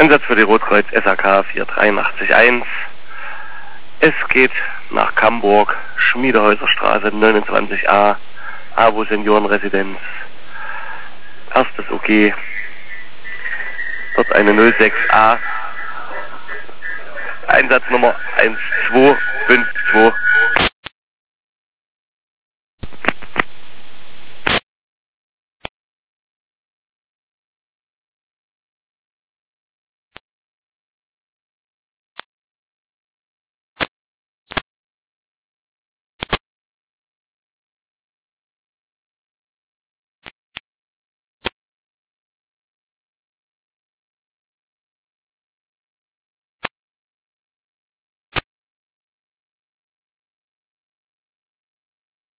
Einsatz für die Rotkreuz SAK 483-1. Es geht nach Camburg, Schmiedehäuserstraße 29a, AWO Seniorenresidenz. Erstes OG. Dort eine 06A. Einsatznummer 1252.